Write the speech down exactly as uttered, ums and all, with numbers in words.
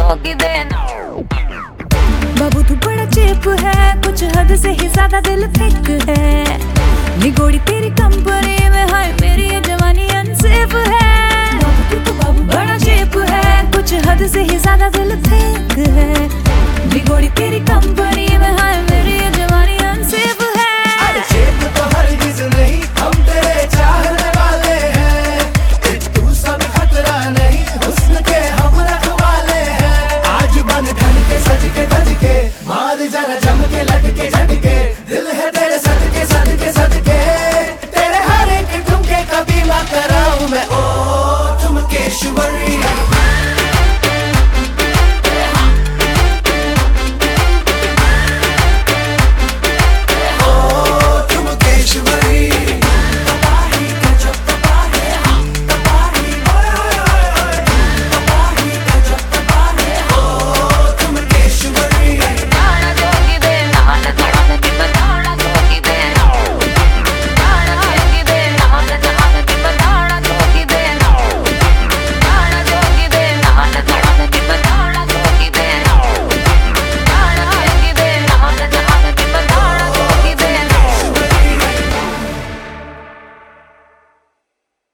होगी देना। बाबू तू बड़ा चेप है, कुछ हद से ही ज्यादा दिल थिक है। निगोड़ी तेरी कंपनी में, हाय मेरी ये जवानी अनसेफ है। बाबू तू तो बाबू बड़ा चेप है, कुछ हद से ही ज्यादा दिल थिक है। निगोड़ी तेरी कंपनी में